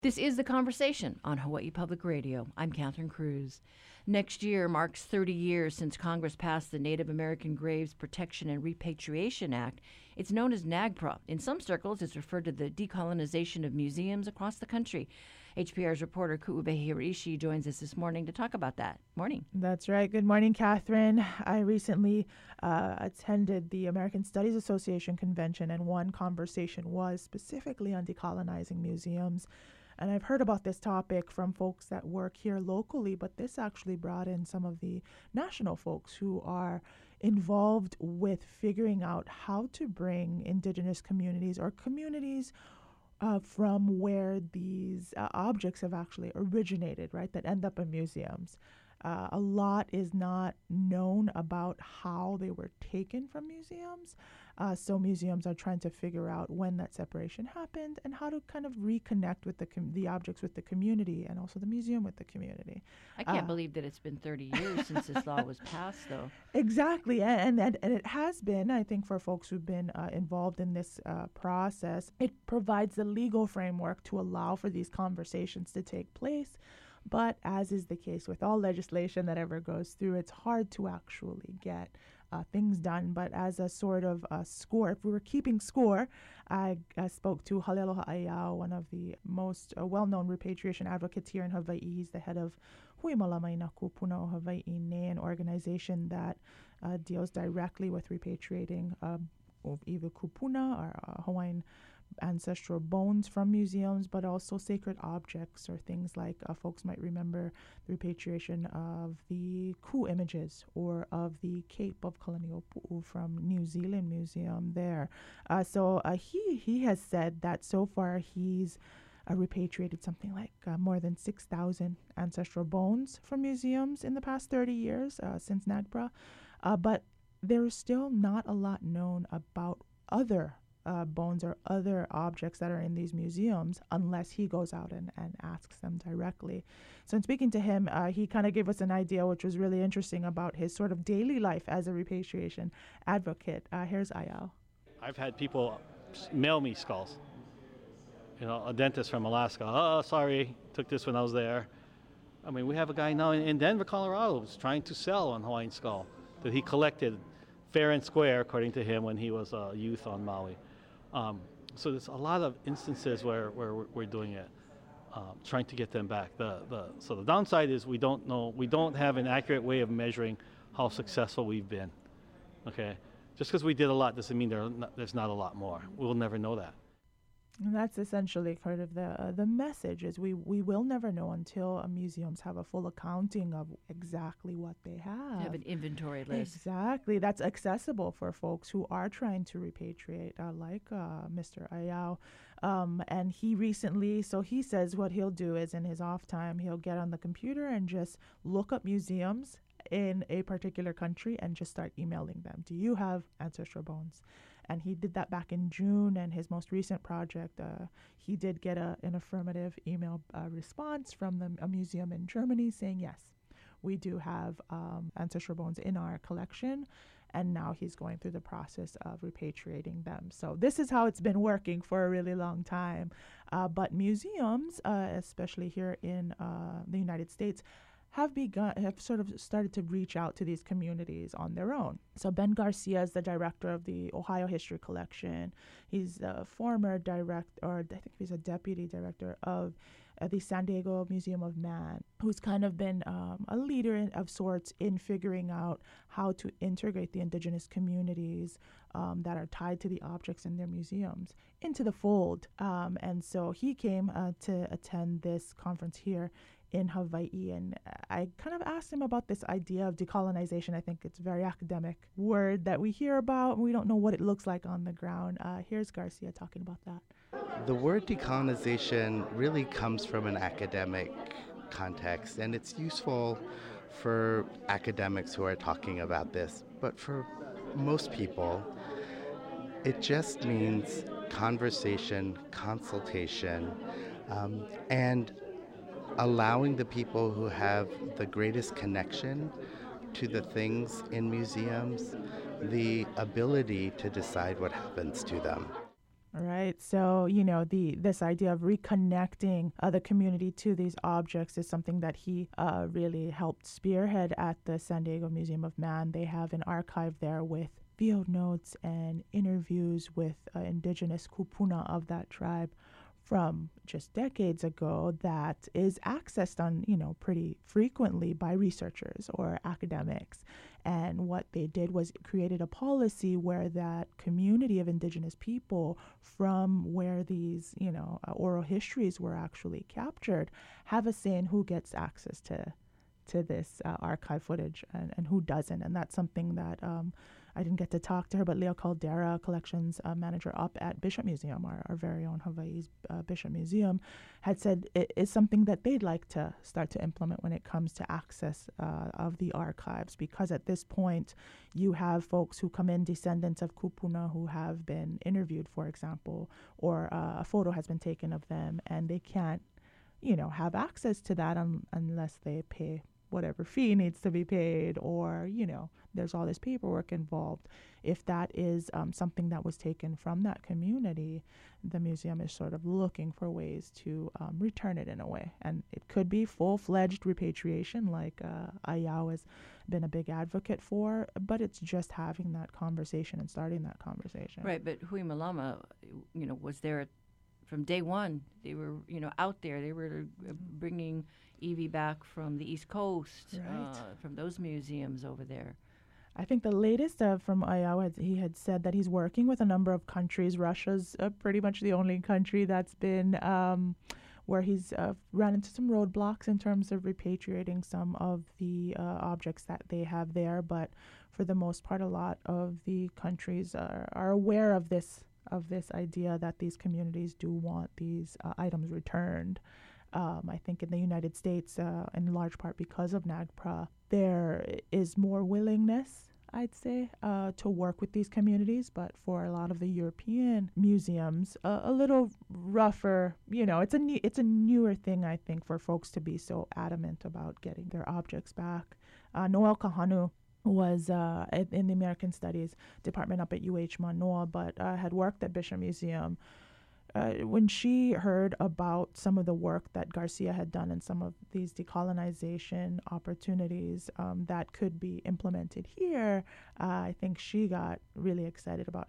This is The Conversation on Hawaii Public Radio. I'm Catherine Cruz. Next year marks 30 years since Congress passed the Native American Graves Protection and Repatriation Act. It's known as NAGPRA. In some circles, it's referred to the decolonization of museums across the country. HPR's reporter Ku'ubehi Hiraishi joins us this morning to talk about that. Morning. That's right. Good morning, Catherine. I recently attended the American Studies Association convention, and one conversation was specifically on decolonizing museums. And I've heard about this topic from folks that work here locally, but this actually brought in some of the national folks who are involved with figuring out how to bring Indigenous communities or communities from where these objects have actually originated, right, that end up in museums. A lot is not known about how they were taken from museums. So museums are trying to figure out when that separation happened and how to kind of reconnect with the objects with the community and also the museum with the community. I can't believe that it's been 30 years since this law was passed, though. Exactly. And it has been, I think, for folks who've been involved in this process, it provides the legal framework to allow for these conversations to take place. But as is the case with all legislation that ever goes through, it's hard to actually get things done. But as a sort of score, if we were keeping score, I spoke to Halealoha Aiao, one of the most well-known repatriation advocates here in Hawaii. He's the head of Hui Malamaina Kupuna o Hawaii, an organization that deals directly with repatriating either kupuna or Hawaiian ancestral bones from museums, but also sacred objects or things like folks might remember the repatriation of the ku images or of the Cape of Kalaniʻopuʻu from New Zealand Museum there. So he has said that so far he's repatriated something like more than 6,000 ancestral bones from museums in the past 30 years since NAGPRA. But there's still not a lot known about other bones or other objects that are in these museums unless he goes out and asks them directly. So in speaking to him, he kind of gave us an idea, which was really interesting, about his sort of daily life as a repatriation advocate. Here's Aiao. I've had people mail me skulls. You know, a dentist from Alaska, oh, sorry, took this when I was there. I mean, we have a guy now in Denver, Colorado, who's trying to sell a Hawaiian skull that he collected fair and square, according to him, when he was a youth on Maui. So there's a lot of instances where we're doing it, trying to get them back. So the downside is we don't have an accurate way of measuring how successful we've been. Okay, just because we did a lot doesn't mean there's not a lot more. We'll never know that. And that's essentially part of the message is we will never know until museums have a full accounting of exactly what they have. To have an inventory list. Exactly. That's accessible for folks who are trying to repatriate, like Mr. Aiao. And he recently, so he says what he'll do is in his off time, he'll get on the computer and just look up museums in a particular country and just start emailing them. Do you have ancestral bones? And he did that back in June, and his most recent project, he did get an affirmative email response from a museum in Germany saying, yes, we do have ancestral bones in our collection, and now he's going through the process of repatriating them. So this is how it's been working for a really long time. But museums, especially here in the United States, have sort of started to reach out to these communities on their own. So Ben Garcia is the director of the Ohio History Collection. He's a former I think he's a deputy director of the San Diego Museum of Man, who's kind of been a leader of sorts in figuring out how to integrate the indigenous communities that are tied to the objects in their museums into the fold. And so he came to attend this conference here in Hawaii, and I kind of asked him about this idea of decolonization. I think it's a very academic word that we hear about, and we don't know what it looks like on the ground. Here's Garcia talking about that. The word decolonization really comes from an academic context, and it's useful for academics who are talking about this. But for most people, it just means conversation, consultation, and allowing the people who have the greatest connection to the things in museums the ability to decide what happens to them. Right. So, this idea of reconnecting the community to these objects is something that he really helped spearhead at the San Diego Museum of Man. They have an archive there with field notes and interviews with indigenous kupuna of that tribe from just decades ago that is accessed on, pretty frequently by researchers or academics. And what they did was created a policy where that community of indigenous people from where these, oral histories were actually captured have a say in who gets access to this archive footage and who doesn't. And that's something that I didn't get to talk to her, but Leo Caldera, collections manager up at Bishop Museum, our very own Hawaii's Bishop Museum, had said it is something that they'd like to start to implement when it comes to access of the archives, because at this point you have folks who come in, descendants of kupuna who have been interviewed, for example, or a photo has been taken of them, and they can't, have access to that unless they pay whatever fee needs to be paid, or, there's all this paperwork involved. If that is something that was taken from that community, the museum is sort of looking for ways to return it in a way. And it could be full-fledged repatriation, like Ayau has been a big advocate for, but it's just having that conversation and starting that conversation. Right, but Hui Malama, was there from day one. They were, out there. They were bringing Evie back from the East Coast, Right. From those museums over there. I think the latest from Ayau, he had said that he's working with a number of countries. Russia's pretty much the only country that's been where he's ran into some roadblocks in terms of repatriating some of the objects that they have there. But for the most part, a lot of the countries are aware of this idea that these communities do want these items returned. I think in the United States, in large part because of NAGPRA, there is more willingness, I'd say, to work with these communities. But for a lot of the European museums, a little rougher. It's a newer thing, I think, for folks to be so adamant about getting their objects back. Noel Kahanu was in the American Studies department up at UH Manoa, but had worked at Bishop Museum. When she heard about some of the work that Garcia had done and some of these decolonization opportunities that could be implemented here, I think she got really excited about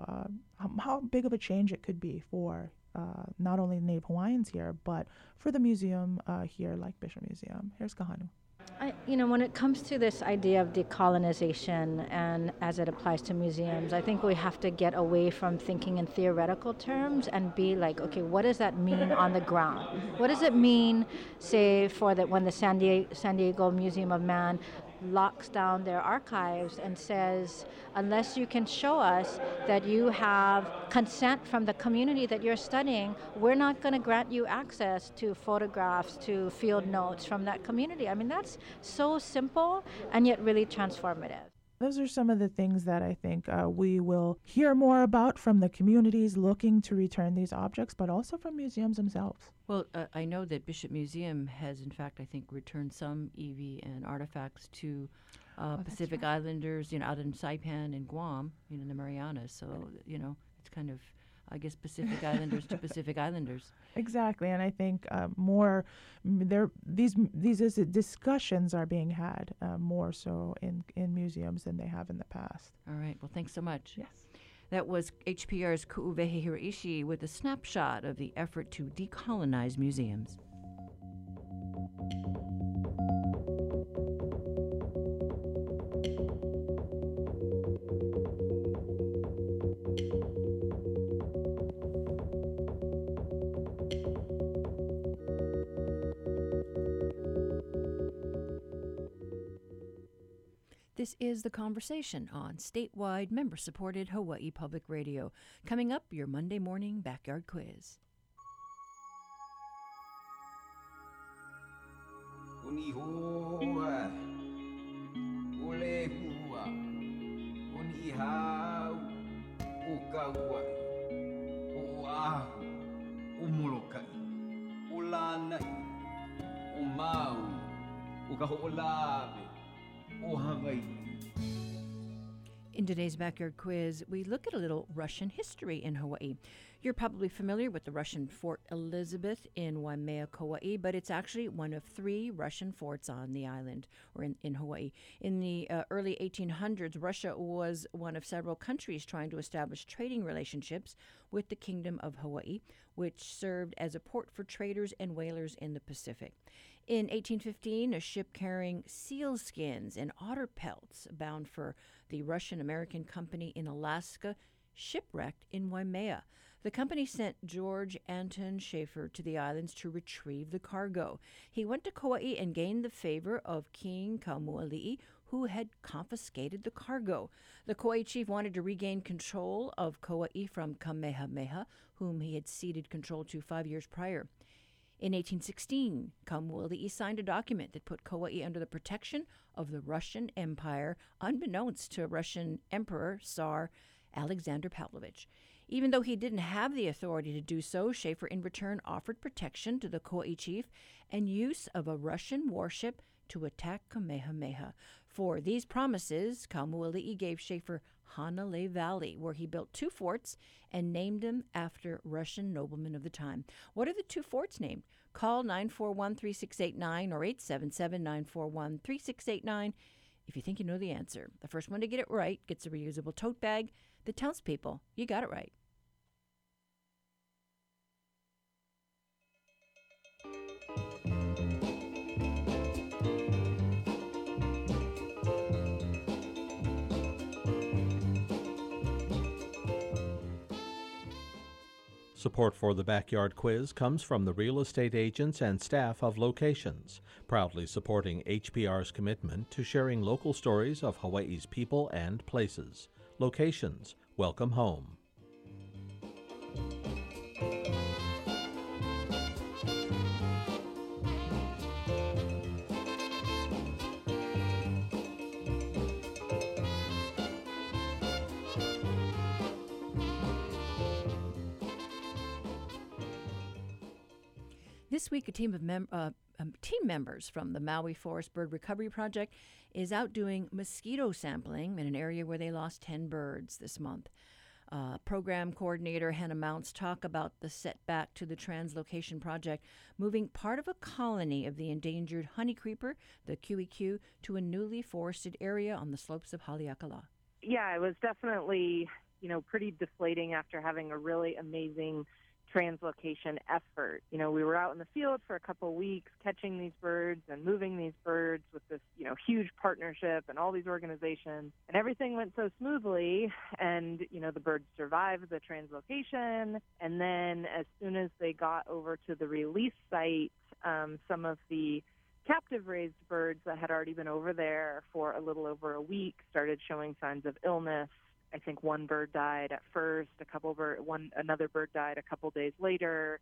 how big of a change it could be for not only Native Hawaiians here, but for the museum here, like Bishop Museum. Here's Kahanu. When it comes to this idea of decolonization and as it applies to museums, I think we have to get away from thinking in theoretical terms and be like, okay, what does that mean on the ground? What does it mean, say, when the San Diego Museum of Man locks down their archives and says, unless you can show us that you have consent from the community that you're studying, we're not going to grant you access to photographs, to field notes from that community. I mean, that's so simple and yet really transformative. Those are some of the things that I think we will hear more about from the communities looking to return these objects, but also from museums themselves. Well, I know that Bishop Museum has, in fact, I think, returned some Evie and artifacts to Pacific right. Islanders, out in Saipan and Guam, in the Marianas. So, it's kind of, I guess, Pacific Islanders to Pacific Islanders. Exactly, and I think these discussions are being had more so in museums than they have in the past. All right. Well, thanks so much. Yes. That was HPR's Ku'uwehi Hiraishi with a snapshot of the effort to decolonize museums. This is The Conversation on statewide, member-supported Hawaii Public Radio. Coming up, your Monday morning backyard quiz. In today's Backyard Quiz, we look at a little Russian history in Hawaii. You're probably familiar with the Russian Fort Elizabeth in Waimea, Kauai, but it's actually one of 3 Russian forts on the island, or in Hawaii. In the early 1800s, Russia was one of several countries trying to establish trading relationships with the Kingdom of Hawaii, which served as a port for traders and whalers in the Pacific. In 1815, a ship carrying seal skins and otter pelts bound for the Russian-American company in Alaska shipwrecked in Waimea. The company sent George Anton Schaefer to the islands to retrieve the cargo. He went to Kauai and gained the favor of King Kaumoali'i, who had confiscated the cargo. The Kauai chief wanted to regain control of Kauai from Kamehameha, whom he had ceded control to 5 years prior. In 1816, Kaumoali'i signed a document that put Kauai under the protection of the Russian Empire, unbeknownst to Russian Emperor Tsar Alexander Pavlovich. Even though he didn't have the authority to do so, Schaefer in return offered protection to the Kauai chief and use of a Russian warship to attack Kamehameha. For these promises, Kaumoali'i gave Schaefer Hanalei Valley, where he built 2 forts and named them after Russian noblemen of the time. What are the 2 forts named? Call 941-3689 or 877-941-3689 if you think you know the answer. The first one to get it right gets a reusable tote bag. The townspeople, you got it right. Support for the Backyard Quiz comes from the real estate agents and staff of Locations, proudly supporting HPR's commitment to sharing local stories of Hawaii's people and places. Locations, welcome home. This week, a team of team members from the Maui Forest Bird Recovery Project is out doing mosquito sampling in an area where they lost 10 birds this month. Program coordinator Hannah Mounts talked about the setback to the Translocation Project, moving part of a colony of the endangered honeycreeper, the QEQ, to a newly forested area on the slopes of Haleakala. Yeah, it was definitely, pretty deflating after having a really amazing translocation effort. We were out in the field for a couple of weeks catching these birds and moving these birds with this, huge partnership and all these organizations, and everything went so smoothly, and, the birds survived the translocation, and then as soon as they got over to the release site, some of the captive raised birds that had already been over there for a little over a week started showing signs of illness. I think one bird died at first, another bird died a couple days later,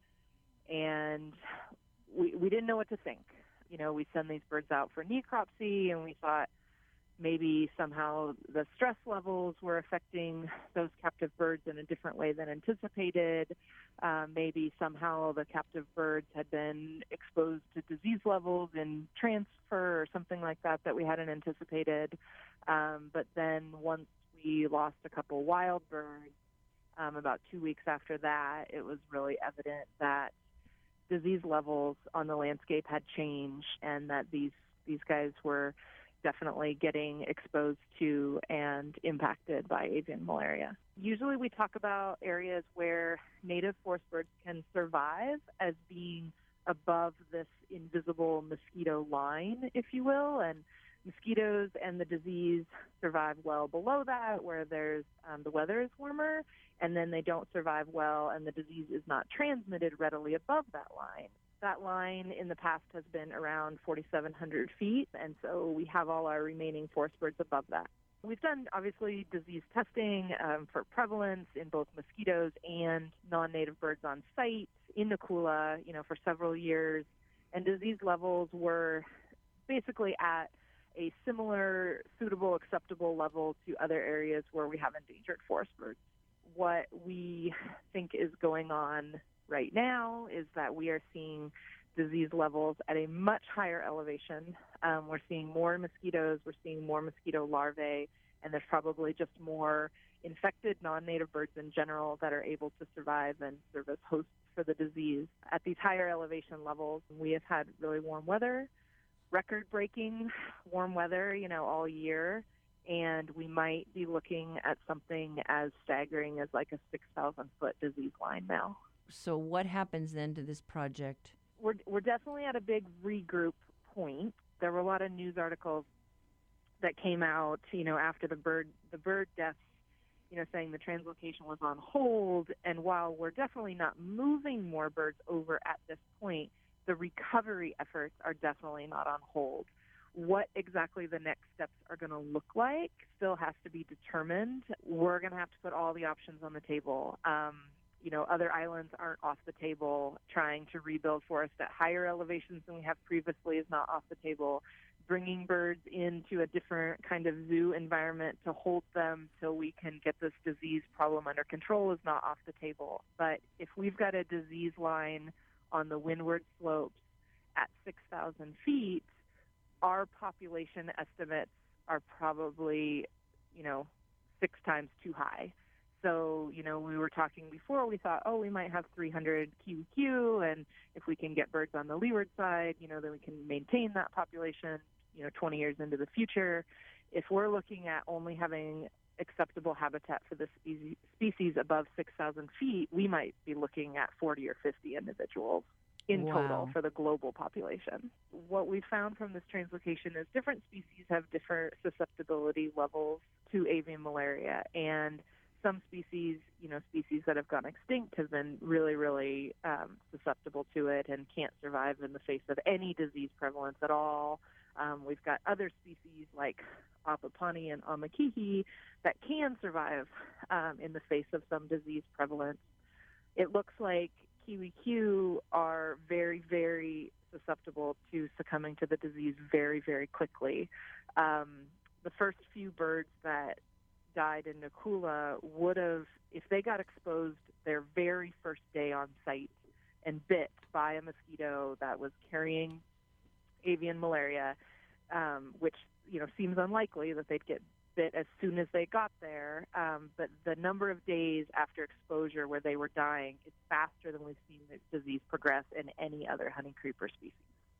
and we didn't know what to think. We send these birds out for necropsy, and we thought maybe somehow the stress levels were affecting those captive birds in a different way than anticipated. Maybe somehow the captive birds had been exposed to disease levels in transfer or something like that we hadn't anticipated. But then once we lost a couple wild birds, about 2 weeks after that, it was really evident that disease levels on the landscape had changed, and that these guys were definitely getting exposed to and impacted by avian malaria. Usually we talk about areas where native forest birds can survive as being above this invisible mosquito line, if you will, and mosquitoes and the disease survive well below that, where there's the weather is warmer, and then they don't survive well, and the disease is not transmitted readily above that line. That line in the past has been around 4,700 feet, and so we have all our remaining forest birds above that. We've done, obviously, disease testing for prevalence in both mosquitoes and non-native birds on site in Nakula, for several years, and disease levels were basically at a similar, suitable, acceptable level to other areas where we have endangered forest birds. What we think is going on right now is that we are seeing disease levels at a much higher elevation. We're seeing more mosquitoes, we're seeing more mosquito larvae, and there's probably just more infected non-native birds in general that are able to survive and serve as hosts for the disease. At these higher elevation levels, we have had really warm weather, record-breaking warm weather, all year, and we might be looking at something as staggering as like a 6,000-foot disease line now. So what happens then to this project? We're definitely at a big regroup point. There were a lot of news articles that came out, after the bird deaths, saying the translocation was on hold. And while we're definitely not moving more birds over at this point, the recovery efforts are definitely not on hold. What exactly the next steps are going to look like still has to be determined. We're going to have to put all the options on the table. Other islands aren't off the table. Trying to rebuild forests at higher elevations than we have previously is not off the table. Bringing birds into a different kind of zoo environment to hold them so we can get this disease problem under control is not off the table. But if we've got a disease line on the windward slopes at 6,000 feet, our population estimates are probably, 6 times too high. So, we were talking before, we thought, we might have 300 QEQ, and if we can get birds on the leeward side, then we can maintain that population, 20 years into the future. If we're looking at only having acceptable habitat for the species above 6,000 feet, we might be looking at 40 or 50 individuals in total for the global population. What we found from this translocation is different species have different susceptibility levels to avian malaria, and some species, species that have gone extinct have been really, really susceptible to it and can't survive in the face of any disease prevalence at all. We've got other species like Apapani and Amakihi that can survive in the face of some disease prevalence. It looks like QEQ are very, very susceptible to succumbing to the disease very, very quickly. The first few birds that died in Nakula would have, if they got exposed their very first day on site and bit by a mosquito that was carrying avian malaria, which, seems unlikely that they'd get bit as soon as they got there, but the number of days after exposure where they were dying is faster than we've seen the disease progress in any other honey creeper species.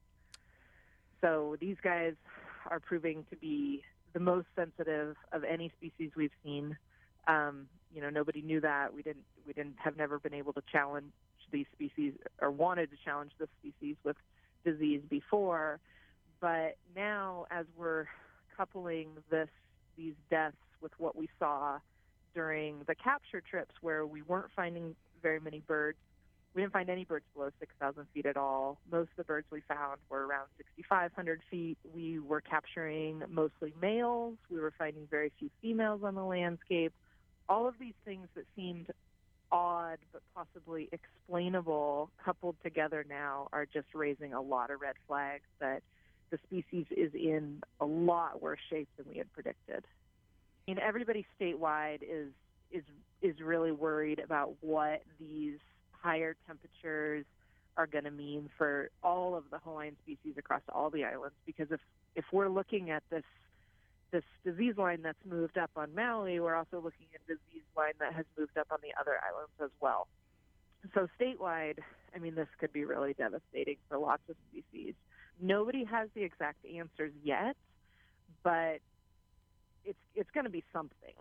So these guys are proving to be the most sensitive of any species we've seen. Nobody knew that. We have never been able to challenge these species or wanted to challenge this species with disease before. But now, as we're coupling these deaths with what we saw during the capture trips, where we weren't finding very many birds, we didn't find any birds below 6,000 feet at all. Most of the birds we found were around 6,500 feet. We were capturing mostly males. We were finding very few females on the landscape. All of these things that seemed odd but possibly explainable coupled together now are just raising a lot of red flags that the species is in a lot worse shape than we had predicted. Everybody statewide is really worried about what these higher temperatures are going to mean for all of the Hawaiian species across all the islands, because if we're looking at this disease line that's moved up on Maui, we're also looking at a disease line that has moved up on the other islands as well. So statewide, this could be really devastating for lots of species. Nobody has the exact answers yet, but it's going to be something.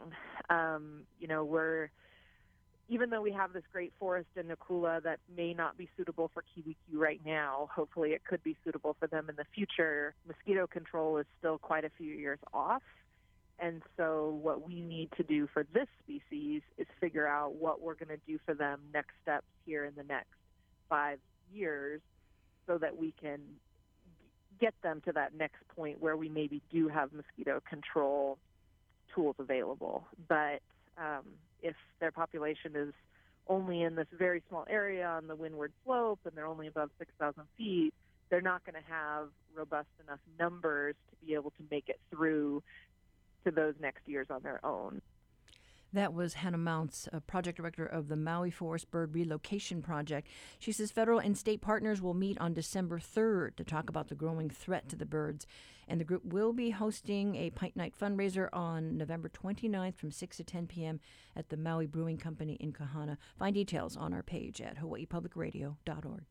Even though we have this great forest in Nakula that may not be suitable for QEQ right now, hopefully it could be suitable for them in the future. Mosquito control is still quite a few years off. And so what we need to do for this species is figure out what we're going to do for them next steps here in the next 5 years so that we can get them to that next point where we maybe do have mosquito control tools available. But if their population is only in this very small area on the windward slope and they're only above 6,000 feet, they're not going to have robust enough numbers to be able to make it through to those next years on their own. That was Hannah Mounts, project director of the Maui Forest Bird Relocation Project. She says federal and state partners will meet on December 3rd to talk about the growing threat to the birds. And the group will be hosting a Pint Night fundraiser on November 29th from 6 to 10 p.m. at the Maui Brewing Company in Kahana. Find details on our page at hawaiipublicradio.org.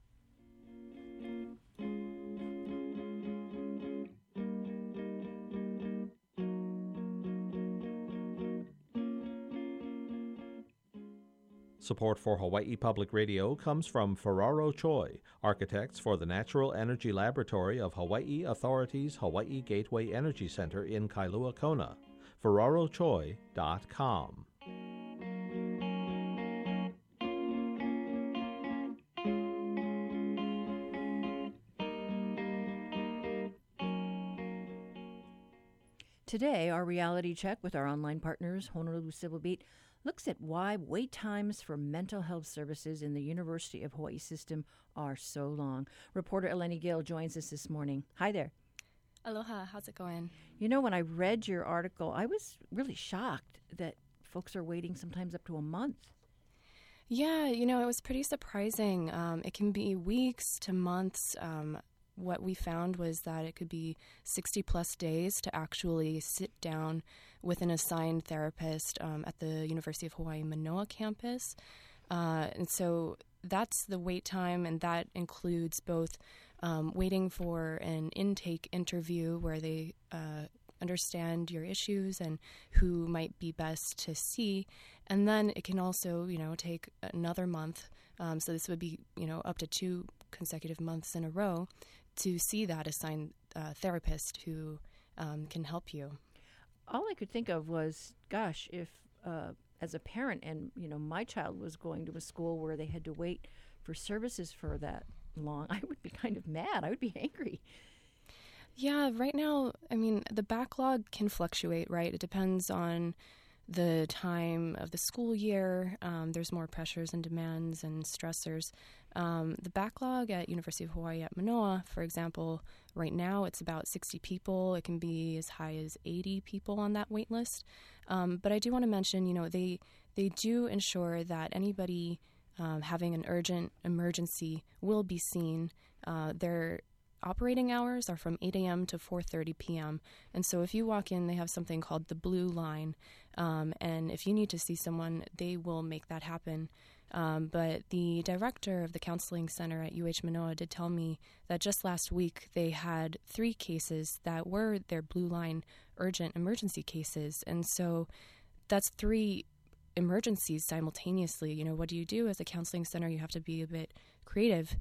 Support for Hawaii Public Radio comes from Ferraro Choi, architects for the Natural Energy Laboratory of Hawaii Authority's Hawaii Gateway Energy Center in Kailua Kona. FerraroChoi.com. Today, our reality check with our online partners, Honolulu Civil Beat, looks at why wait times for mental health services in the University of Hawaii system are so long. Reporter Eleni Gill joins us this morning. Hi there. Aloha, how's it going? You know, when I read your article, I was really shocked that folks are waiting sometimes up to a month. Yeah, it was pretty surprising. It can be weeks to months. What we found was that it could be 60 plus days to actually sit down with an assigned therapist at the University of Hawaii Manoa campus. And so that's the wait time, and that includes both waiting for an intake interview where they understand your issues and who might be best to see. And then it can also, take another month. So this would be, up to 2 consecutive months in a row to see that assigned therapist who can help you. All I could think of was, gosh, if as a parent and, my child was going to a school where they had to wait for services for that long, I would be kind of mad. I would be angry. Yeah, right now, the backlog can fluctuate, right? It depends on the time of the school year. There's more pressures and demands and stressors. The backlog at University of Hawaii at Manoa, for example, right now it's about 60 people. It can be as high as 80 people on that wait list. But I do want to mention, they do ensure that anybody having an urgent emergency will be seen. Their operating hours are from 8 a.m. to 4:30 p.m. And so if you walk in, they have something called the Blue Line. And if you need to see someone, they will make that happen. But the director of the counseling center at UH Manoa did tell me that just last week they had 3 cases that were their Blue Line urgent emergency cases. And so that's 3 emergencies simultaneously. What do you do as a counseling center? You have to be a bit creative.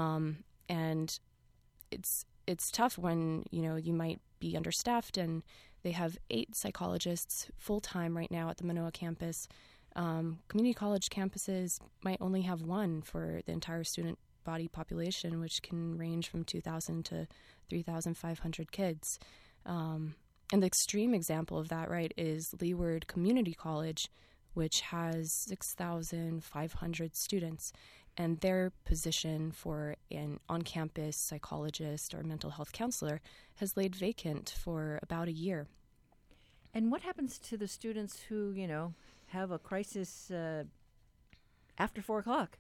And it's tough when, you might be understaffed, and they have 8 psychologists full-time right now at the Manoa campus. Community college campuses might only have 1 for the entire student body population, which can range from 2,000 to 3,500 kids. And the extreme example of that, right, is Leeward Community College, which has 6,500 students. And their position for an on-campus psychologist or mental health counselor has laid vacant for about a year. And what happens to the students who, have a crisis after 4 o'clock?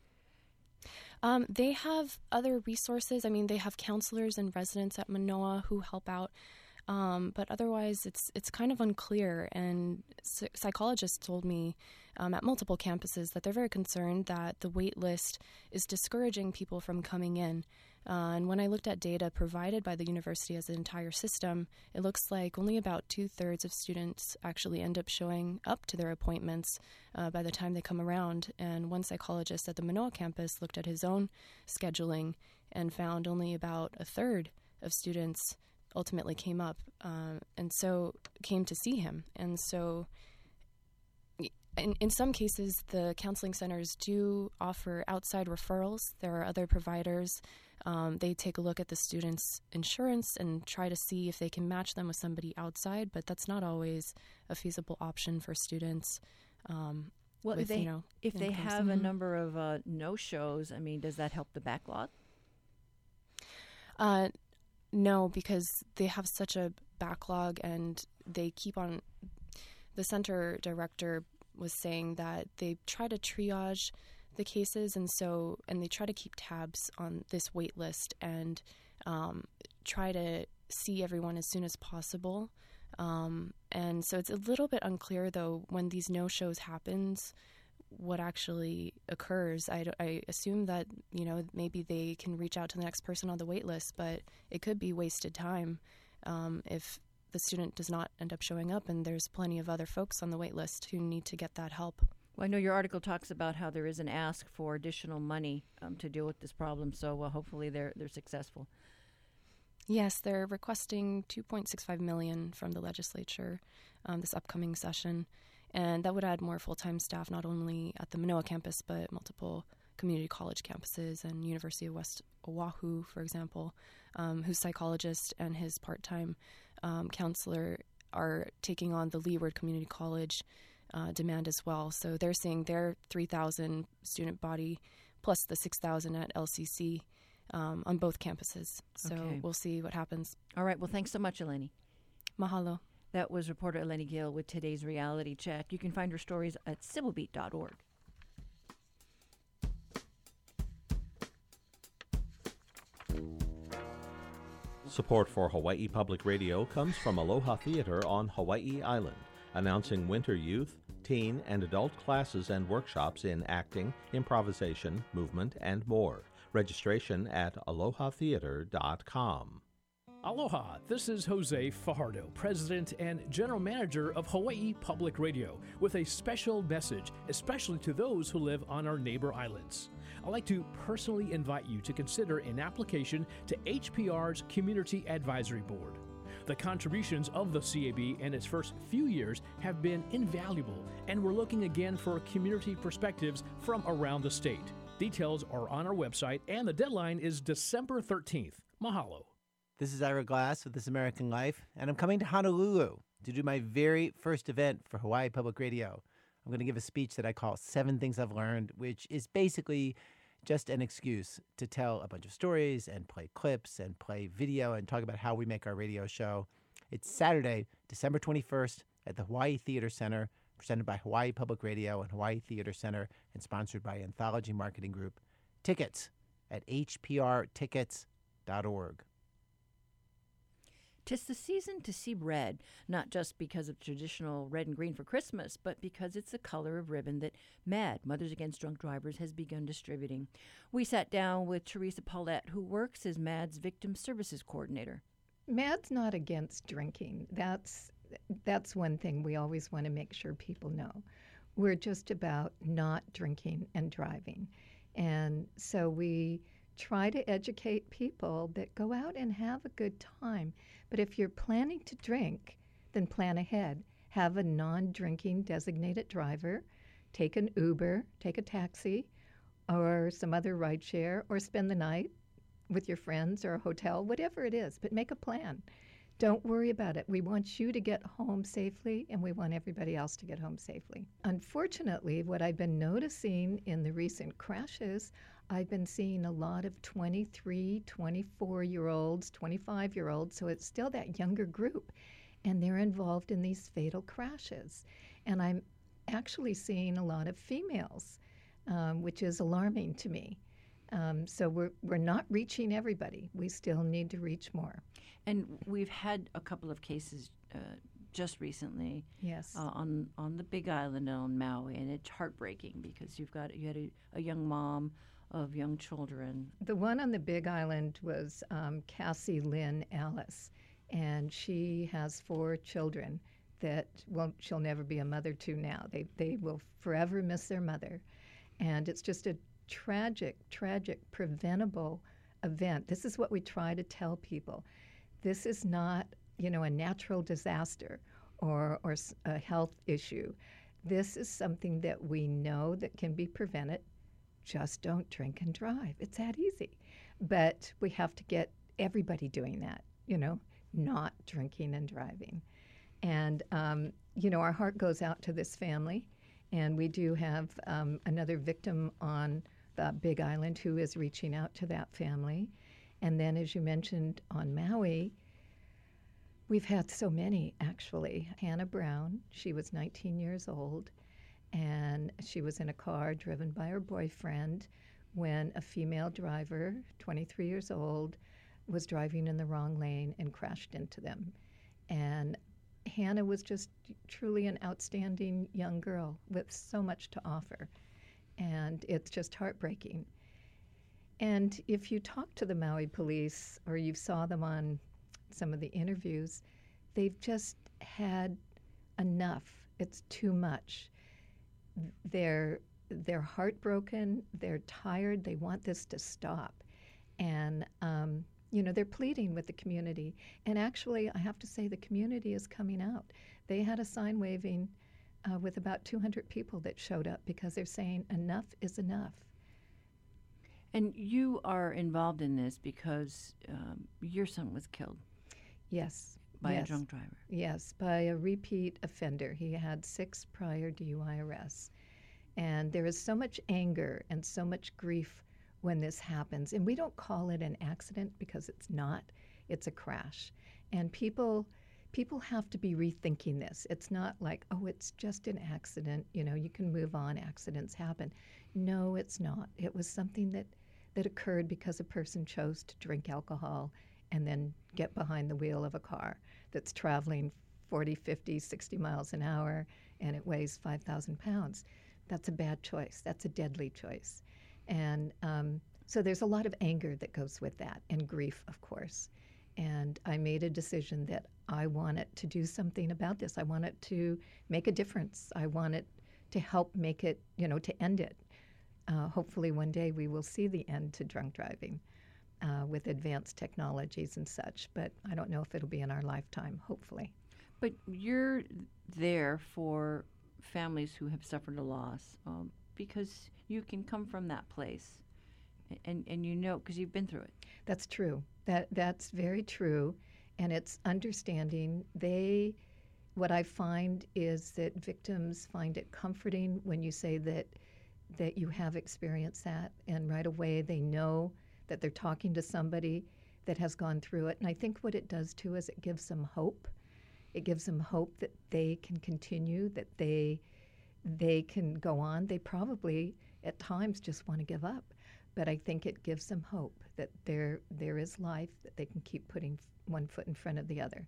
They have other resources. They have counselors and residents at Manoa who help out. But otherwise, it's kind of unclear. And psychologists told me at multiple campuses that they're very concerned that the wait list is discouraging people from coming in. And when I looked at data provided by the university as an entire system, it looks like only about 2/3 of students actually end up showing up to their appointments by the time they come around. And one psychologist at the Manoa campus looked at his own scheduling and found only about 1/3 of students ultimately came up and so came to see him. And so in some cases, the counseling centers do offer outside referrals. There are other providers. They take a look at the student's insurance and try to see if they can match them with somebody outside, but that's not always a feasible option for students. Well, if they have a number of no-shows, does that help the backlog? No, because they have such a backlog, and they keep on. the center director was saying that they try to triage the cases, and they try to keep tabs on this wait list and try to see everyone as soon as possible. And so it's a little bit unclear, though, when these no-shows happens, what actually occurs. I assume that, maybe they can reach out to the next person on the wait list, but it could be wasted time if the student does not end up showing up, and there's plenty of other folks on the wait list who need to get that help. Well, I know your article talks about how there is an ask for additional money to deal with this problem, so hopefully they're successful. Yes, they're requesting $2.65 million from the legislature this upcoming session, and that would add more full-time staff not only at the Manoa campus but multiple community college campuses and University of West Oahu, for example, whose psychologist and his part-time counselor are taking on the Leeward Community College demand as well. So they're seeing their 3,000 student body plus the 6,000 at LCC on both campuses. So We'll see what happens. All right. Well, thanks so much, Eleni. Mahalo. That was reporter Eleni Gill with today's Reality Check. You can find her stories at civilbeat.org. Support for Hawaii Public Radio comes from Aloha Theater on Hawaii Island, announcing winter youth, teen, and adult classes and workshops in acting, improvisation, movement, and more. Registration at alohatheater.com. Aloha, this is Jose Fajardo, President and General Manager of Hawaii Public Radio, with a special message, especially to those who live on our neighbor islands. I'd like to personally invite you to consider an application to HPR's Community Advisory Board. The contributions of the CAB in its first few years have been invaluable, and we're looking again for community perspectives from around the state. Details are on our website, and the deadline is December 13th. Mahalo. This is Ira Glass with This American Life, and I'm coming to Honolulu to do my very first event for Hawaii Public Radio. I'm going to give a speech that I call 7 Things I've Learned, which is basically just an excuse to tell a bunch of stories and play clips and play video and talk about how we make our radio show. It's Saturday, December 21st at the Hawaii Theater Center, presented by Hawaii Public Radio and Hawaii Theater Center, and sponsored by Anthology Marketing Group. Tickets at hprtickets.org. 'Tis the season to see red, not just because of traditional red and green for Christmas, but because it's the color of ribbon that MAD, Mothers Against Drunk Drivers, has begun distributing. We sat down with Teresa Paulette, who works as MAD's Victim Services Coordinator. MAD's not against drinking. That's one thing we always want to make sure people know. We're just about not drinking and driving. And so we try to educate people that go out and have a good time. But if you're planning to drink, then plan ahead. Have a non-drinking designated driver, take an Uber, take a taxi, or some other rideshare, or spend the night with your friends or a hotel, whatever it is, but make a plan. Don't worry about it. We want you to get home safely, and we want everybody else to get home safely. Unfortunately, what I've been noticing in the recent crashes, I've been seeing a lot of 23, 24-year-olds, 25-year-olds, so it's still that younger group, and they're involved in these fatal crashes. And I'm actually seeing a lot of females, which is alarming to me. So we're not reaching everybody. We still need to reach more. And we've had a couple of cases just recently. Yes. On the Big Island on Maui, and it's heartbreaking because you had a young mom of young children. The one on the Big Island was Cassie Lynn Alice, and she has 4 children that she'll never be a mother to now. They will forever miss their mother, and it's just a tragic, preventable event. This is what we try to tell people. This is not, a natural disaster or a health issue. This is something that we know that can be prevented. Just don't drink and drive. It's that easy. But we have to get everybody doing that, not drinking and driving. And, our heart goes out to this family. And we do have another victim on the Big Island who is reaching out to that family. And then, as you mentioned, on Maui, We've had so many, actually. Hannah Brown, she was 19 years old, and she was in a car driven by her boyfriend when a female driver, 23 years old, was driving in the wrong lane and crashed into them. And Hannah was just truly an outstanding young girl with so much to offer. And it's just heartbreaking. And if you talk to the Maui police or you saw them on some of the interviews, they've just had enough. It's too much. They're heartbroken. They're tired. They want this to stop. And, they're pleading with the community. And actually, I have to say, the community is coming out. They had a sign waving with about 200 people that showed up because they're saying enough is enough. And you are involved in this because your son was killed. Yes. By a drunk driver. Yes, by a repeat offender. He had 6 prior DUI arrests. And there is so much anger and so much grief when this happens. And we don't call it an accident because it's not. It's a crash. And people have to be rethinking this. It's not like, oh, it's just an accident. You can move on. Accidents happen. No, it's not. It was something that occurred because a person chose to drink alcohol and then get behind the wheel of a car that's traveling 40, 50, 60 miles an hour, and it weighs 5,000 pounds. That's a bad choice. That's a deadly choice. And so there's a lot of anger that goes with that, and grief, of course. And I made a decision that I wanted to do something about this. I wanted to make a difference. I wanted to help make it, to end it. Hopefully one day we will see the end to drunk driving with advanced technologies and such, but I don't know if it'll be in our lifetime, hopefully. But you're there for families who have suffered a loss because you can come from that place and because you've been through it. That's true. That's very true, and it's understanding. What I find is that victims find it comforting when you say that you have experienced that, and right away they know that they're talking to somebody that has gone through it. And I think what it does too is it gives them hope. It gives them hope that they can continue, that they can go on. They probably at times just want to give up, but I think it gives them hope that there is life, that they can keep putting one foot in front of the other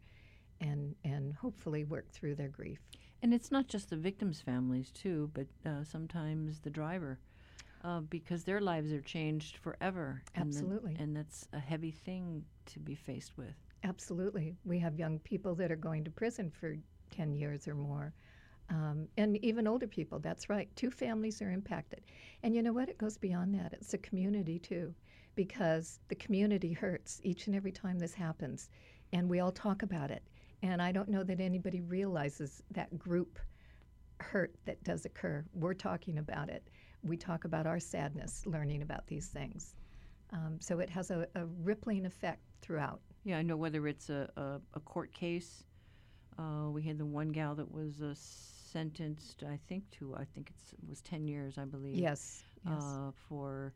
and hopefully work through their grief. And it's not just the victims' families too, but sometimes the driver. Because their lives are changed forever. Absolutely. And that's a heavy thing to be faced with. Absolutely. We have young people that are going to prison for 10 years or more. And even older people, that's right. 2 families are impacted. And you know what? It goes beyond that. It's the community, too, because the community hurts each and every time this happens. And we all talk about it. And I don't know that anybody realizes that group hurt that does occur. We're talking about it. We talk about our sadness learning about these things. So it has a rippling effect throughout. Yeah, I know whether it's a court case. We had the one gal that was sentenced, it was 10 years, I believe. Yes. For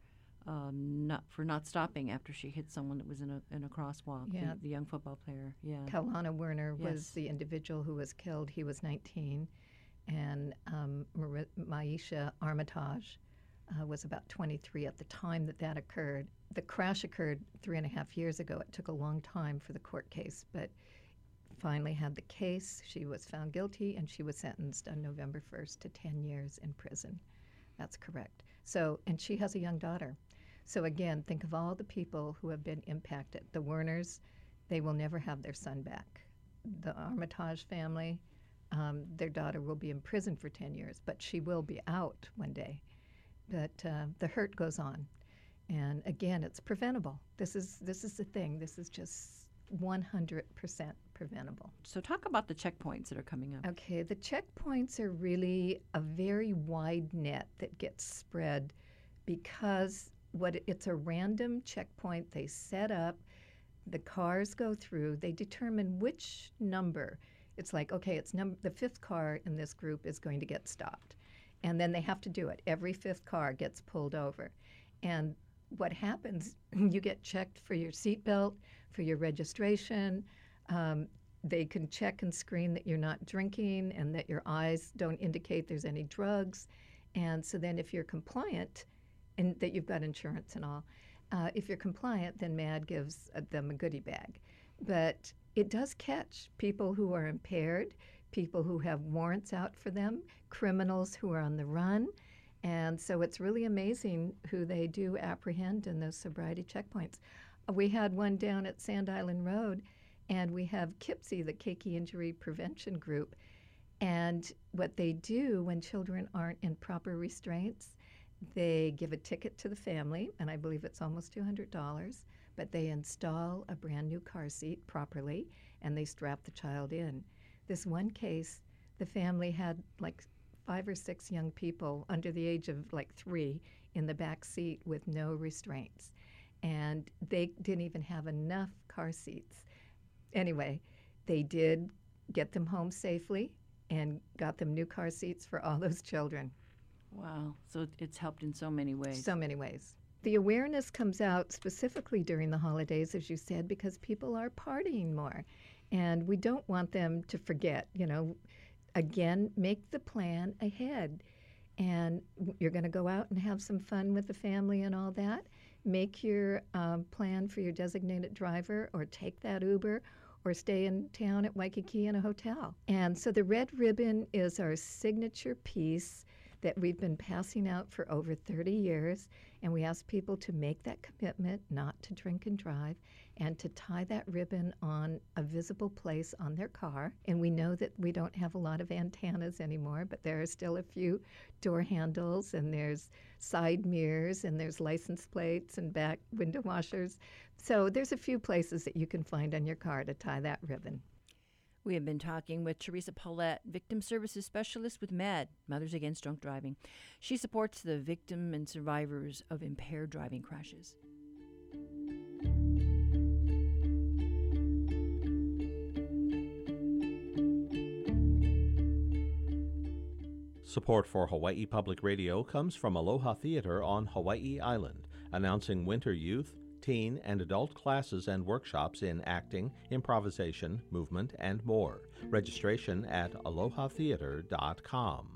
not stopping after she hit someone that was in a crosswalk. Yeah. The young football player. Yeah. Kalana Werner was the individual who was killed. He was 19. And Maisha Armitage was about 23 at the time that occurred. The crash occurred 3.5 years ago. It took a long time for the court case, but finally had the case. She was found guilty, and she was sentenced on November 1st to 10 years in prison. That's correct. So, and she has a young daughter. So again, think of all the people who have been impacted. The Werners, they will never have their son back. The Armitage family, their daughter will be in prison for 10 years, but she will be out one day. But the hurt goes on. And again, it's preventable. This is the thing. This is just 100% preventable. So talk about the checkpoints that are coming up. Okay, the checkpoints are really a very wide net that gets spread because it's a random checkpoint they set up. The cars go through. They determine which number. It's like, okay, the 5th car in this group is going to get stopped. And then they have to do it. Every 5th car gets pulled over. And what happens, you get checked for your seatbelt, for your registration. they can check and screen that you're not drinking and that your eyes don't indicate there's any drugs. And so then if you're compliant and that you've got insurance and all, if you're compliant, then MAD gives them a goodie bag. But it does catch people who are impaired, people who have warrants out for them, criminals who are on the run. And so it's really amazing who they do apprehend in those sobriety checkpoints. We had one down at Sand Island Road, and we have KIPSI, the Keiki Injury Prevention Group. And what they do when children aren't in proper restraints, they give a ticket to the family, and I believe it's almost $200, but they install a brand new car seat properly, and they strap the child in. This one case, the family had like 5 or 6 young people under the age of like 3 in the back seat with no restraints. And they didn't even have enough car seats. Anyway, they did get them home safely and got them new car seats for all those children. Wow. So it's helped in so many ways. So many ways. The awareness comes out specifically during the holidays, as you said, because people are partying more. And we don't want them to forget, again, make the plan ahead. And you're going to go out and have some fun with the family and all that. Make your plan for your designated driver, or take that Uber, or stay in town at Waikiki in a hotel. And so the red ribbon is our signature piece that we've been passing out for over 30 years, and we ask people to make that commitment not to drink and drive and to tie that ribbon on a visible place on their car. And we know that we don't have a lot of antennas anymore, but there are still a few door handles, and there's side mirrors, and there's license plates and back window washers. So there's a few places that you can find on your car to tie that ribbon. We have been talking with Teresa Paulette, Victim Services Specialist with MAD, Mothers Against Drunk Driving. She supports the victim and survivors of impaired driving crashes. Support for Hawaii Public Radio comes from Aloha Theater on Hawaii Island, announcing winter youth, teen, and adult classes and workshops in acting, improvisation, movement, and more. Registration at alohatheater.com.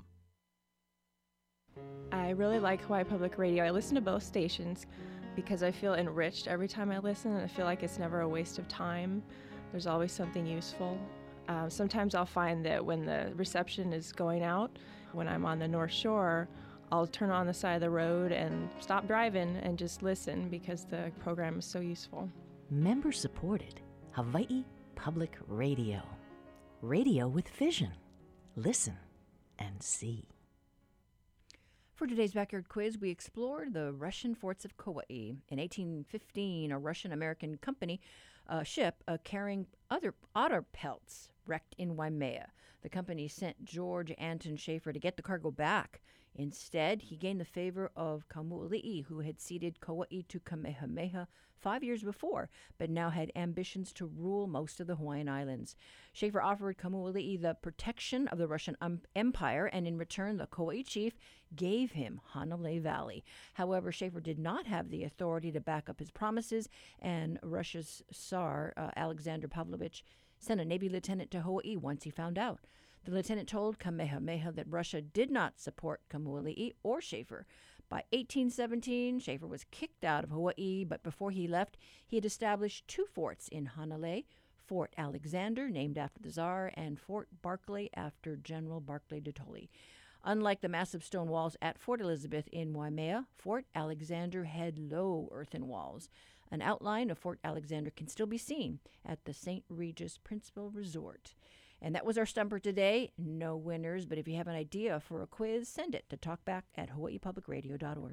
I really like Hawaii Public Radio. I listen to both stations because I feel enriched every time I listen, and I feel like it's never a waste of time. There's always something useful. Sometimes I'll find that when the reception is going out, when I'm on the North Shore, I'll turn on the side of the road and stop driving and just listen because the program is so useful. Member supported Hawaii Public Radio. Radio with vision. Listen and see. For today's Backyard Quiz, we explored the Russian forts of Kauai. In 1815, a Russian-American company ship carrying other otter pelts wrecked in Waimea. The company sent George Anton Schaefer to get the cargo back. Instead, he gained the favor of Kamuali'i, who had ceded Kauai to Kamehameha 5 years before, but now had ambitions to rule most of the Hawaiian Islands. Schaefer offered Kamuali'i the protection of the Russian Empire, and in return, the Kauai chief gave him Hanalei Valley. However, Schaefer did not have the authority to back up his promises, and Russia's Tsar, Alexander Pavlovich, sent a Navy lieutenant to Hawaii once he found out. The lieutenant told Kamehameha that Russia did not support Kamuali'i or Schaefer. By 1817, Schaefer was kicked out of Hawaii, but before he left, he had established 2 forts in Hanalei, Fort Alexander, named after the Tsar, and Fort Barclay after General Barclay de Tolly. Unlike the massive stone walls at Fort Elizabeth in Waimea, Fort Alexander had low earthen walls. An outline of Fort Alexander can still be seen at the St. Regis Princeville Resort. And that was our stumper today. No winners, but if you have an idea for a quiz, send it to talkback@hawaiipublicradio.org.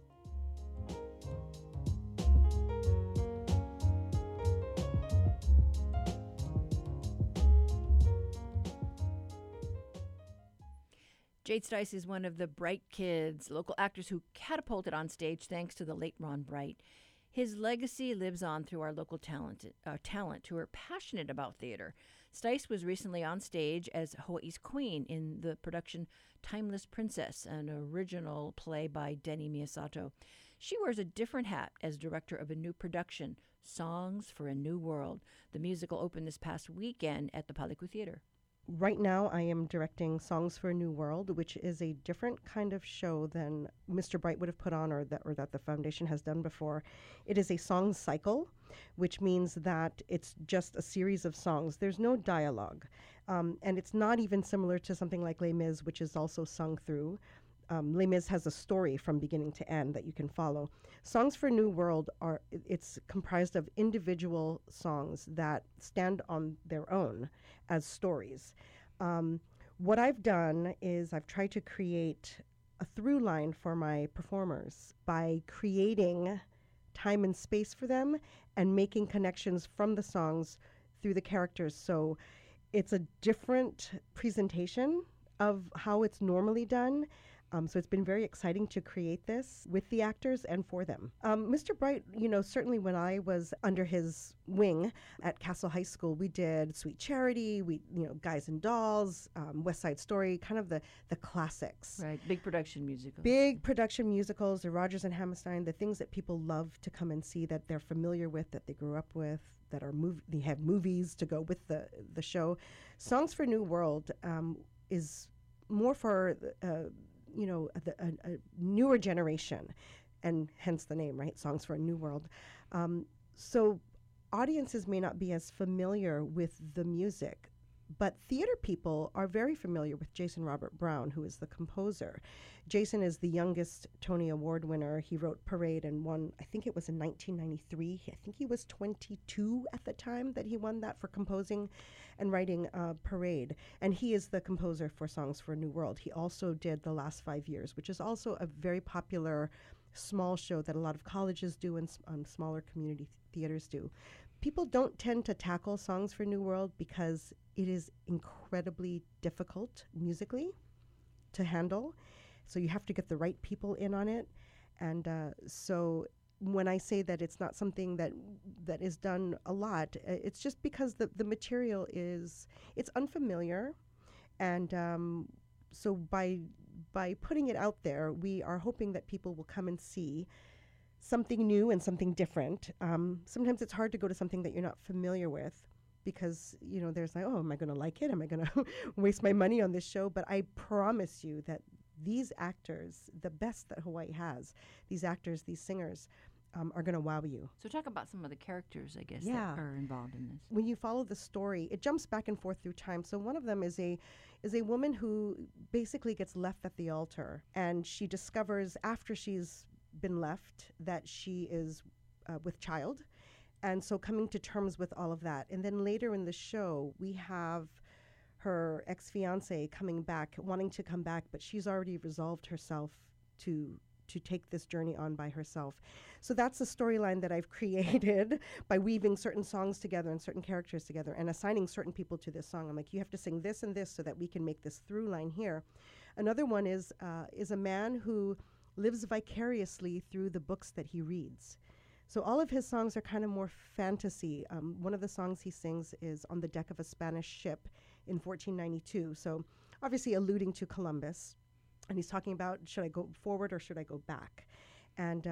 Jade Stice is one of the Bright kids, local actors who catapulted on stage thanks to the late Ron Bright. His legacy lives on through our local talent who are passionate about theater. Stice was recently on stage as Hawaii's queen in the production Timeless Princess, an original play by Denny Miyasato. She wears a different hat as director of a new production, Songs for a New World. The musical opened this past weekend at the Paliku Theater. Right now, I am directing Songs for a New World, which is a different kind of show than Mr. Bright would have put on or that the Foundation has done before. It is a song cycle, which means that it's just a series of songs. There's no dialogue. And it's not even similar to something like Les Mis, which is also sung through. Les Mis has a story from beginning to end that you can follow. Songs for a New World it's comprised of individual songs that stand on their own as stories. What I've done is I've tried to create a through line for my performers by creating time and space for them and making connections from the songs through the characters. So it's a different presentation of how it's normally done. So it's been very exciting to create this with the actors and for them. Mr. Bright, certainly when I was under his wing at Castle High School, we did Sweet Charity, Guys and Dolls, West Side Story, kind of the classics. Right, big production musicals. Big production musicals, the Rodgers and Hammerstein, the things that people love to come and see, that they're familiar with, that they grew up with, that are they have movies to go with the show. Songs for a New World is more for a newer generation, and hence the name, right? Songs for a New World. So audiences may not be as familiar with the music, but theater people are very familiar with Jason Robert Brown, who is the composer. Jason is the youngest Tony Award winner. He wrote Parade and won, I think it was in 1993. I think he was 22 at the time that he won that for composing and writing Parade. And he is the composer for Songs for a New World. He also did The Last 5 Years, which is also a very popular small show that a lot of colleges do and smaller community theaters do. People don't tend to tackle Songs for a New World because it is incredibly difficult musically to handle. So you have to get the right people in on it. And so when I say that it's not something that is done a lot, it's just because the material it's unfamiliar. And so by putting it out there, we are hoping that people will come and see something new and something different. Sometimes it's hard to go to something that you're not familiar with because, there's like, oh, am I going to like it? Am I going to waste my money on this show? But I promise you that these actors, the best that Hawaii has, these actors, these singers, are going to wow you. So talk about some of the characters, I guess, Yeah. that are involved in this. When you follow the story, it jumps back and forth through time. So one of them is a woman who basically gets left at the altar, and she discovers after she's been left that she is with child, and so coming to terms with all of that. And then later in the show, we have her ex-fiance coming back, wanting to come back, but she's already resolved herself to take this journey on by herself. So that's the storyline that I've created by weaving certain songs together and certain characters together and assigning certain people to this song. I'm like, you have to sing this and this so that we can make this through line here. Another one is a man who lives vicariously through the books that he reads. So all of his songs are kind of more fantasy. One of the songs he sings is on the deck of a Spanish ship in 1492. So obviously alluding to Columbus. And he's talking about, should I go forward or should I go back? And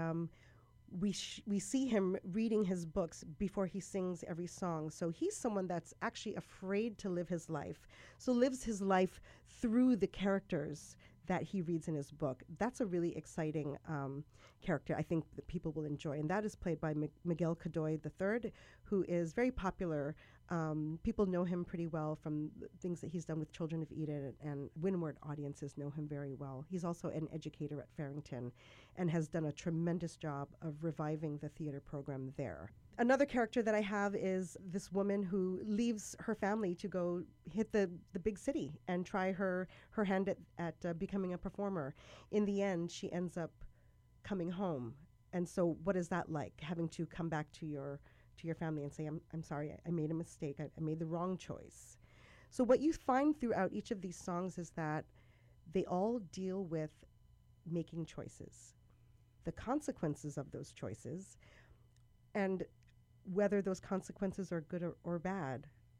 we see him reading his books before he sings every song. So he's someone that's actually afraid to live his life. So lives his life through the characters that he reads in his book. That's a really exciting character I think that people will enjoy. And that is played by Miguel Cadoy III, who is very popular. People know him pretty well from the things that he's done with Children of Eden, and Windward audiences know him very well. He's also an educator at Farrington and has done a tremendous job of reviving the theater program there. Another character that I have is this woman who leaves her family to go hit the big city and try her hand at becoming a performer. In the end, she ends up coming home. And so what is that like, having to come back to your family and say, I'm sorry, I made a mistake, I made the wrong choice. So what you find throughout each of these songs is that they all deal with making choices, the consequences of those choices, and whether those consequences are good or bad.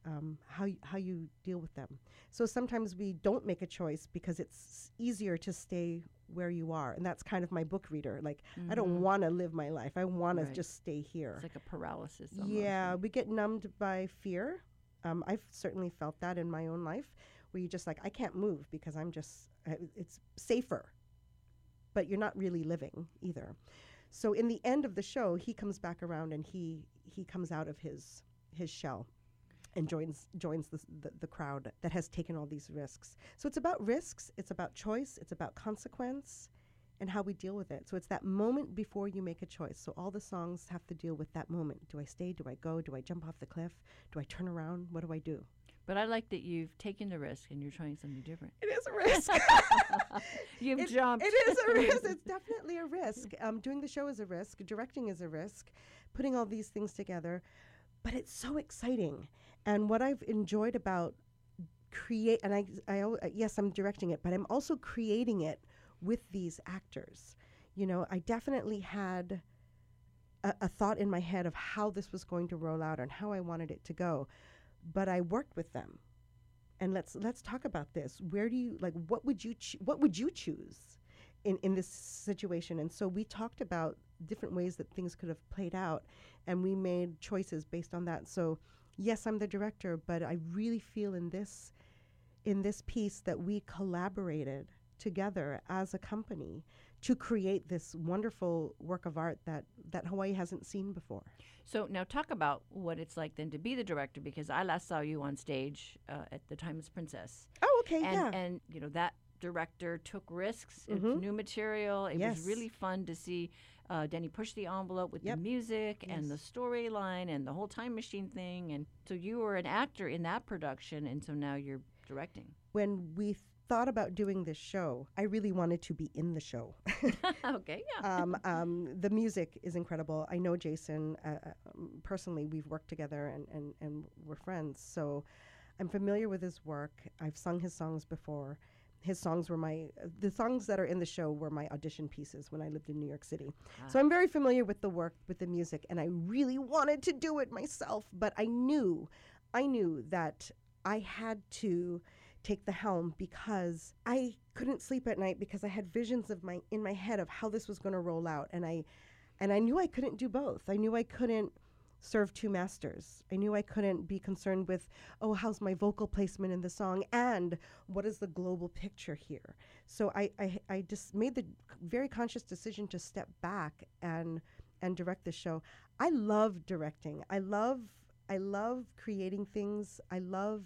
how you deal with them. So sometimes we don't make a choice because it's easier to stay where you are, and that's kind of my book reader. Like, I don't want to live my life. I want to just stay here. It's like a paralysis. Almost, yeah, right? we get numbed by fear. I've certainly felt that in my own life, where you just like, I can't move because I'm just, it's safer, but you're not really living either. So in the end of the show, he comes back around and he comes out of his shell and joins the crowd that has taken all these risks. So it's about risks, it's about choice, it's about consequence, and how we deal with it. So it's that moment before you make a choice. So all the songs have to deal with that moment. Do I stay? Do I go? Do I jump off the cliff? Do I turn around? What do I do? But I like that you've taken the risk and you're trying something different. It is a risk. You've jumped. It is a risk. It's definitely a risk. Doing the show is a risk. Directing is a risk. Putting all these things together. But it's so exciting. And what I've enjoyed about yes, I'm directing it, but I'm also creating it with these actors. You know, I definitely had a thought in my head of how this was going to roll out and how I wanted it to go. But I worked with them. And let's talk about this. Where do you, like, what would you choose in this situation? And so we talked about different ways that things could have played out, and we made choices based on that. So yes, I'm the director, but I really feel in this piece that we collaborated together as a company to create this wonderful work of art that Hawaii hasn't seen before. So now talk about what it's like then to be the director, because I last saw you on stage at the Timeless Princess. Oh, okay, And you know, that director took risks. It's new material. It was really fun to see Denny push the envelope with the music and the storyline and the whole time machine thing. And so you were an actor in that production, and so now you're directing. When we thought about doing this show, I really wanted to be in the show. Okay, yeah. The music is incredible. I know Jason personally. We've worked together and we're friends. So I'm familiar with his work. I've sung his songs before. His songs were the songs that are in the show were my audition pieces when I lived in New York City. So I'm very familiar with the work, with the music, and I really wanted to do it myself. But I knew that I had to take the helm because I couldn't sleep at night because I had visions in my head of how this was going to roll out, and I knew I couldn't do both. I knew I couldn't serve two masters. I knew I couldn't be concerned with, oh, how's my vocal placement in the song and what is the global picture here. So I just made the very conscious decision to step back and direct the show. I love directing. I love creating things. I love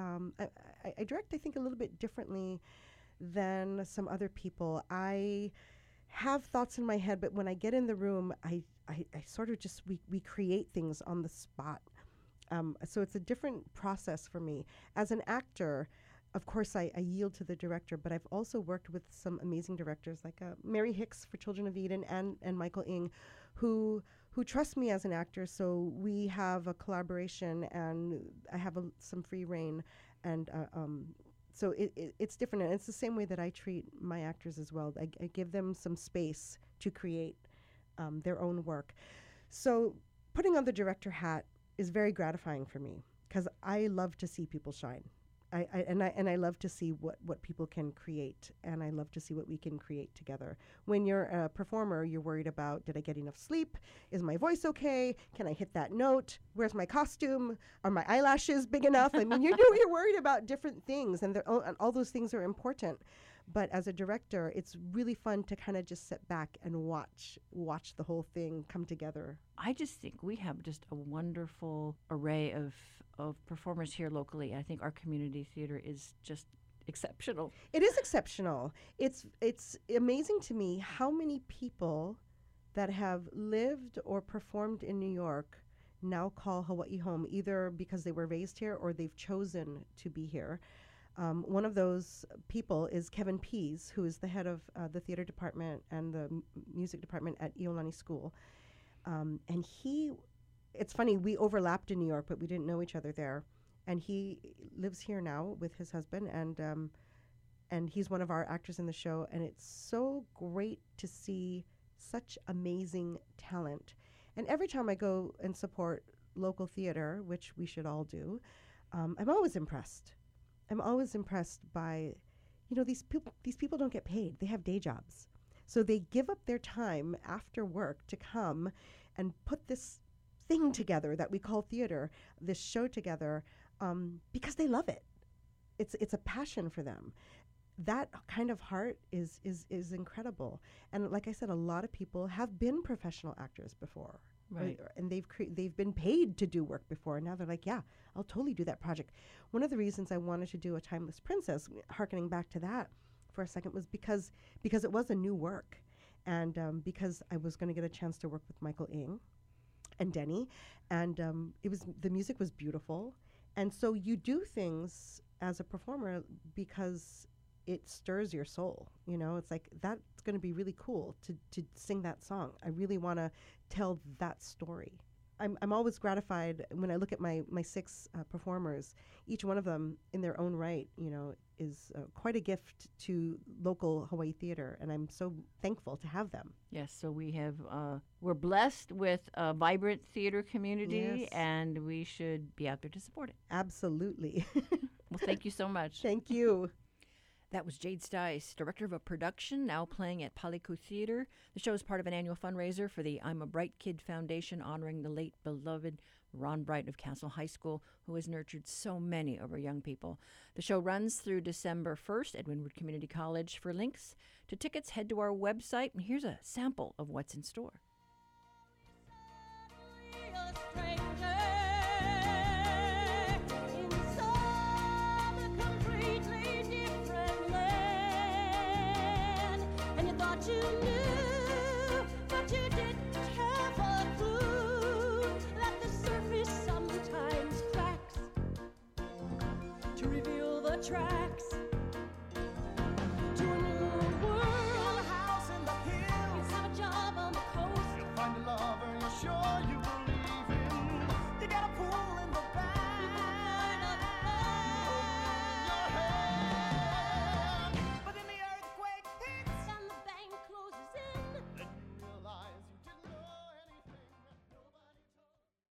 I direct, I think, a little bit differently than some other people. I have thoughts in my head, but when I get in the room, I sort of just, we create things on the spot. So it's a different process for me. As an actor, of course, I yield to the director, but I've also worked with some amazing directors like Mary Hicks for Children of Eden and Michael Ng, who trust me as an actor. So we have a collaboration, and I have some free reign, and so it's different. And it's the same way that I treat my actors as well. I give them some space to create their own work. So putting on the director hat is very gratifying for me because I love to see people shine. I love to see what people can create, and I love to see what we can create together. When you're a performer, you're worried about, did I get enough sleep? Is my voice okay? Can I hit that note? Where's my costume? Are my eyelashes big enough? I mean, you're worried about different things, and all those things are important. But as a director, it's really fun to kind of just sit back and watch the whole thing come together. I just think we have just a wonderful array of performers here locally. I think our community theater is just exceptional. It is exceptional. It's amazing to me how many people that have lived or performed in New York now call Hawaii home, either because they were raised here or they've chosen to be here. One of those people is Kevin Pease, who is the head of the theater department and the music department at Iolani School. And it's funny, we overlapped in New York, but we didn't know each other there. And he lives here now with his husband, and he's one of our actors in the show. And it's so great to see such amazing talent. And every time I go and support local theater, which we should all do, I'm always impressed. I'm always impressed by, these people don't get paid. They have day jobs. So they give up their time after work to come and put this thing together that we call theater, this show together, because they love it. It's a passion for them. That kind of heart is incredible. And like I said, a lot of people have been professional actors before. Right. And they've been paid to do work before. And now they're like, yeah, I'll totally do that project. One of the reasons I wanted to do A Timeless Princess, hearkening back to that for a second, was because it was a new work. And because I was going to get a chance to work with Michael Ng and Denny. And the music was beautiful. And so you do things as a performer because it stirs your soul. It's like, that's going to be really cool to sing that song. I really want to tell that story. I'm always gratified when I look at my 6 performers. Each one of them in their own right, is quite a gift to local Hawaii theater, and I'm so thankful to have them. Yes, so we're blessed with a vibrant theater community, Yes. and we should be out there to support it. Absolutely. Well, thank you so much. Thank you. That was Jade Stice, director of a production now playing at Paliku Theater. The show is part of an annual fundraiser for the I'm a Bright Kid Foundation, honoring the late beloved Ron Bright of Castle High School, who has nurtured so many of our young people. The show runs through December 1st at Wynwood Community College. For links to tickets, head to our website, and here's a sample of what's in store. You knew, but you didn't have a clue that the surface sometimes cracks to reveal the tracks.